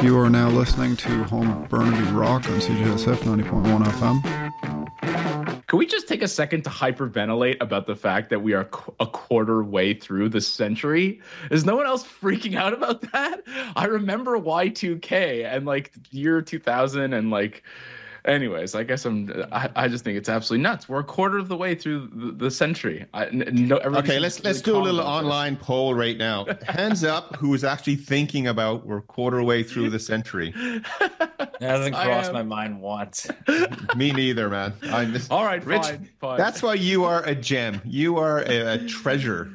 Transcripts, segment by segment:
You are now listening to Home of Burnaby Rock on CJSF 90.1 FM. Can we just take a second to hyperventilate about the fact that we are a quarter way through the century? Is no one else freaking out about that? I remember Y2K and like year 2000 and like... Anyways, I guess I just think it's absolutely nuts. We're a quarter of the way through the century. Okay, let's do a little online poll right now. Hands up who is actually thinking about we're a quarter way through the century. It hasn't crossed my mind once. Me neither, man. All right, Rich, fine. That's why you are a gem. You are a treasure.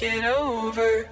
take it over.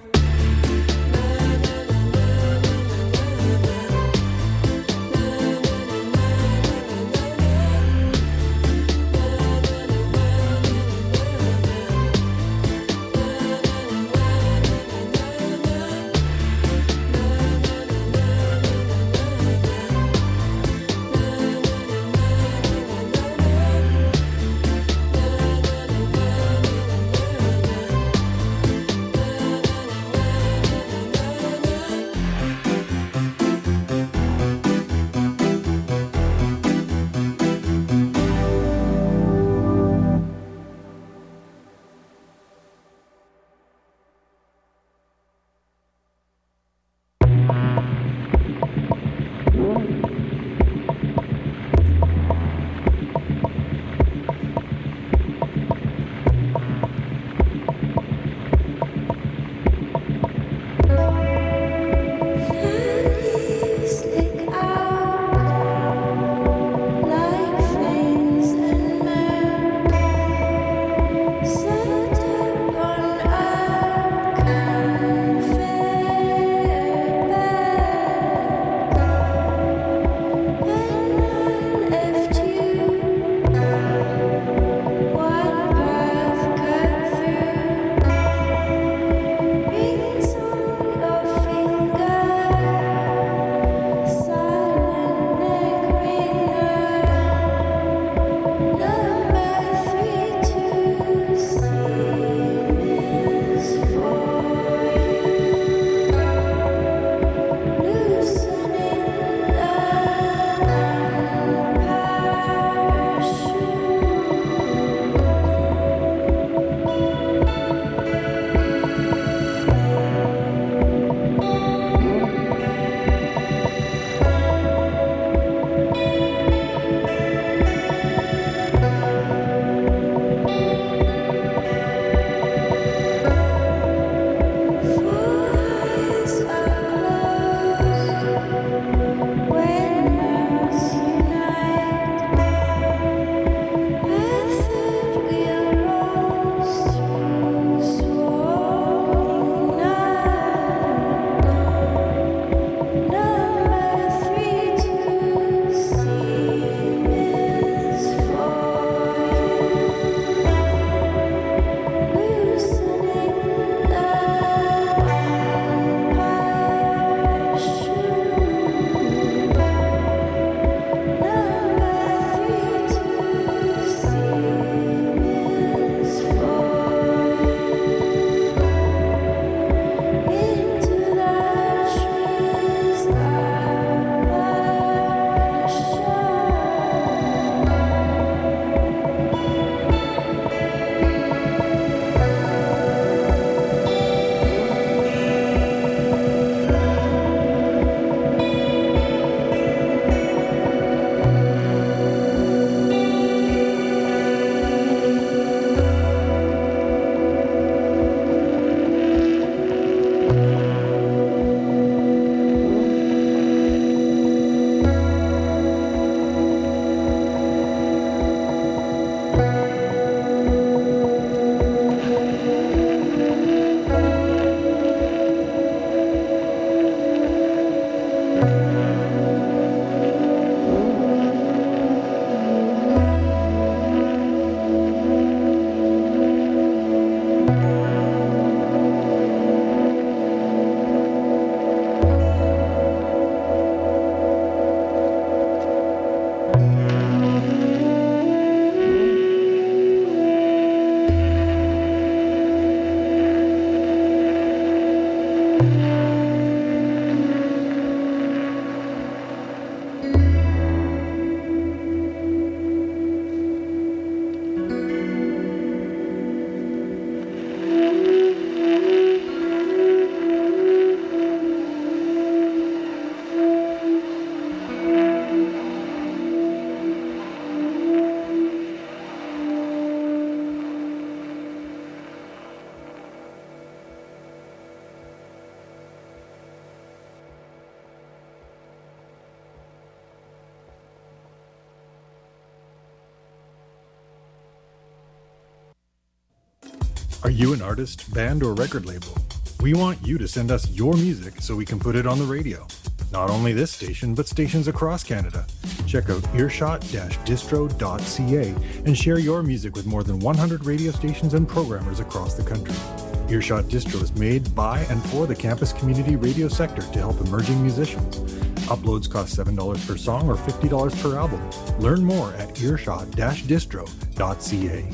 Are you an artist, band, or record label? We want you to send us your music so we can put it on the radio. Not only this station, but stations across Canada. Check out earshot-distro.ca and share your music with more than 100 radio stations and programmers across the country. Earshot Distro is made by and for the campus community radio sector to help emerging musicians. Uploads cost $7 per song or $50 per album. Learn more at earshot-distro.ca.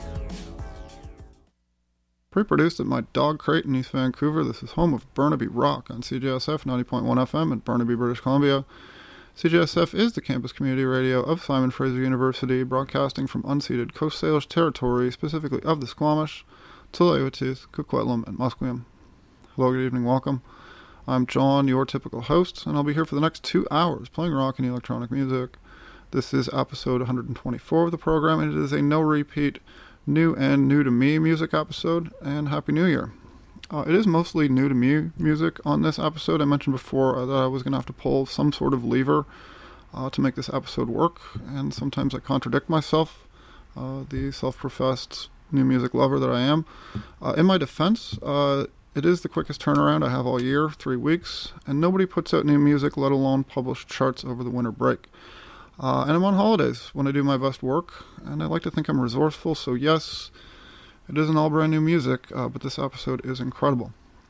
Pre-produced at my dog crate in East Vancouver, this is home of Burnaby Rock on CJSF 90.1 FM in Burnaby, British Columbia. CJSF is the campus community radio of Simon Fraser University, broadcasting from unceded Coast Salish territory, specifically of the Squamish, Tsleil-Waututh, Coquitlam, and Musqueam. Hello, good evening, welcome. I'm John, your typical host, and I'll be here for the next 2 hours playing rock and electronic music. This is episode 124 of the program, and it is a no-repeat, new and new-to-me music episode, and Happy New Year. It is mostly new-to-me music on this episode. I mentioned before that I was going to have to pull some sort of lever to make this episode work, and sometimes I contradict myself, the self-professed new music lover that I am. In my defense, it is the quickest turnaround I have all year, 3 weeks, and nobody puts out new music, let alone publish charts over the winter break. And I'm on holidays when I do my best work, and I like to think I'm resourceful, so yes, it isn't all brand new music, but this episode is incredible.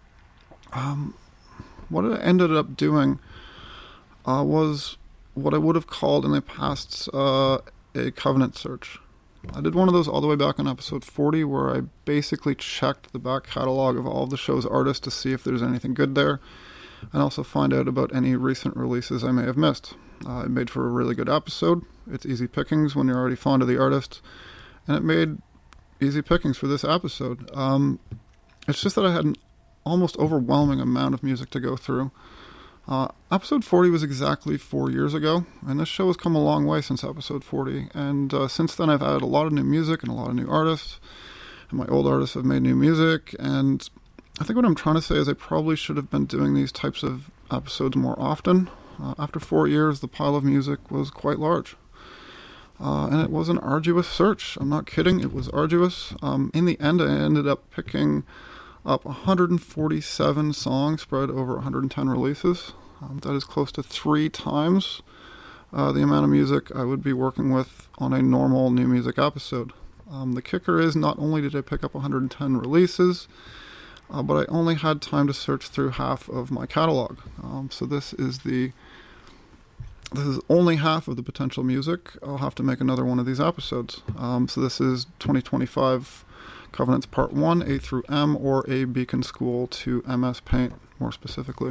What I ended up doing was what I would have called in the past a covenant search. I did one of those all the way back on episode 40, where I basically checked the back catalog of all of the show's artists to see if there's anything good there, and also find out about any recent releases I may have missed. It made for a really good episode. It's easy pickings when you're already fond of the artist, and it made easy pickings for this episode. It's just that I had an almost overwhelming amount of music to go through. Episode 40 was exactly 4 years ago, and this show has come a long way since episode 40, and since then I've added a lot of new music and a lot of new artists, and my old artists have made new music, and I think what I'm trying to say is I probably should have been doing these types of episodes more often. After 4 years, the pile of music was quite large. And it was an arduous search. I'm not kidding, it was arduous. In the end, I ended up picking up 147 songs spread over 110 releases. That is close to 3 times the amount of music I would be working with on a normal new music episode. The kicker is, not only did I pick up 110 releases, but I only had time to search through half of my catalog. So this is only half of the potential music. I'll have to make another one of these episodes. So this is 2025 Covenants Part 1, A through M, or A Beacon School to MS Paint, more specifically.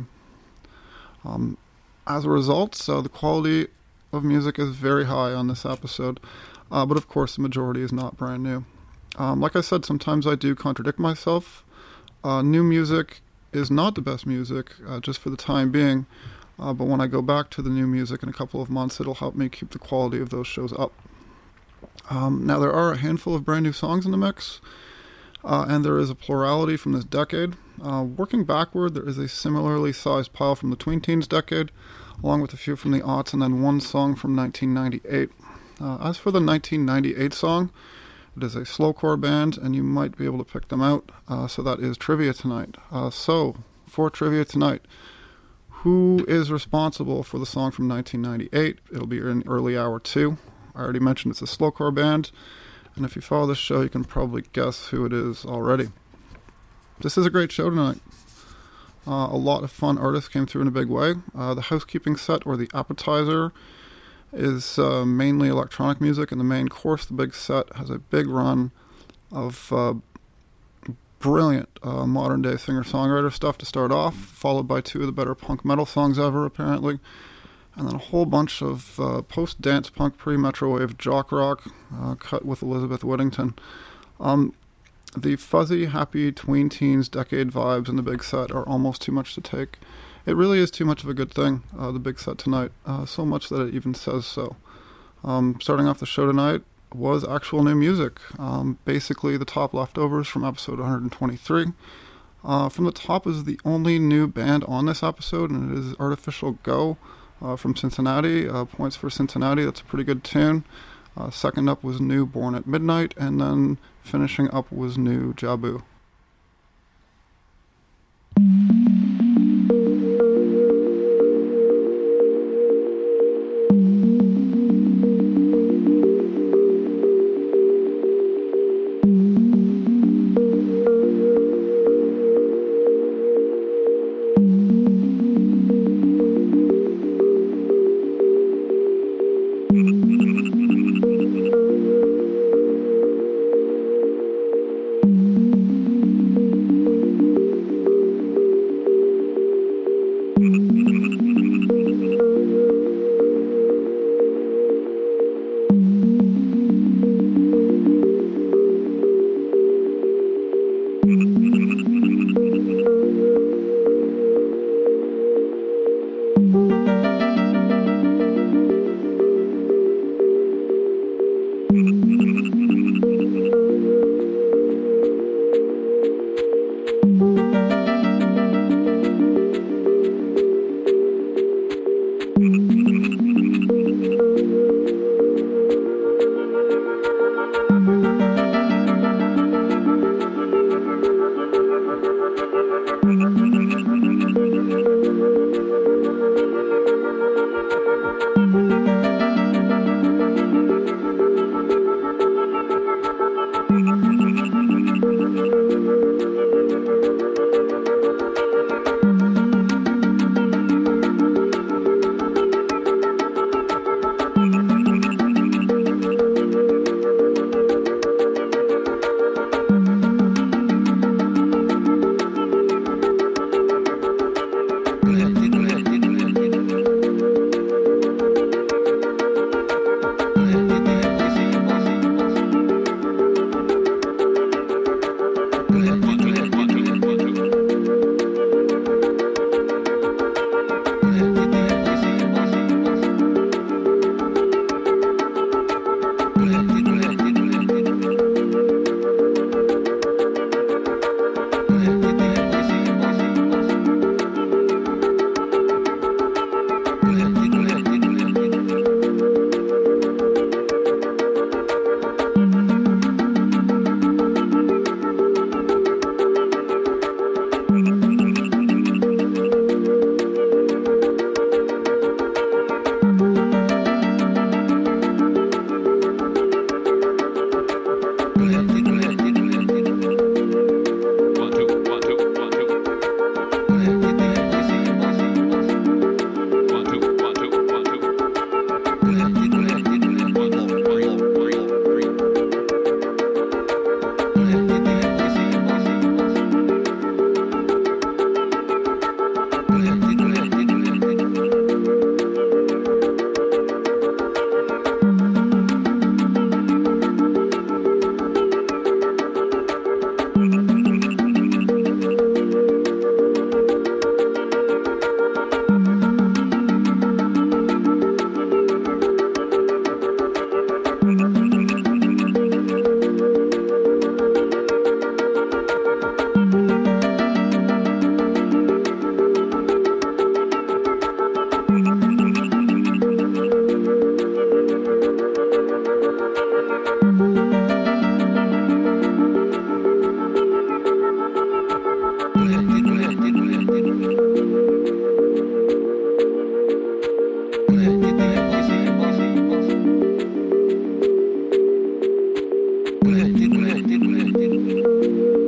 As a result, the quality of music is very high on this episode, but of course the majority is not brand new. Like I said, sometimes I do contradict myself. New music is not the best music, just for the time being, but when I go back to the new music in a couple of months, it'll help me keep the quality of those shows up. Now, there are a handful of brand new songs in the mix, and there is a plurality from this decade. Working backward, there is a similarly sized pile from the tween teens decade, along with a few from the aughts, and then one song from 1998. As for the 1998 song, it is a slowcore band, and you might be able to pick them out, so that is Trivia Tonight. So, for Trivia Tonight, who is responsible for the song from 1998? It'll be in early hour 2. I already mentioned it's a slowcore band, and if you follow this show, you can probably guess who it is already. This is a great show tonight. A lot of fun artists came through in a big way. The housekeeping set, or the appetizer, is mainly electronic music, and the main course, the big set, has a big run of brilliant modern-day singer-songwriter stuff to start off, followed by 2 of the better punk metal songs ever, apparently, and then a whole bunch of post-dance punk, pre-Metrowave jock rock, cut with Elizabeth Whittington. The fuzzy, happy tween teens decade vibes in the big set are almost too much to take. It really is too much of a good thing, the big set tonight, so much that it even says so. Starting off the show tonight was actual new music, basically the top leftovers from episode 123. From the top is the only new band on this episode, and it is Artificial Go from Cincinnati. Points for Cincinnati, that's a pretty good tune. Second up was new Born at Midnight, and then finishing up was new Jabu. Go ahead.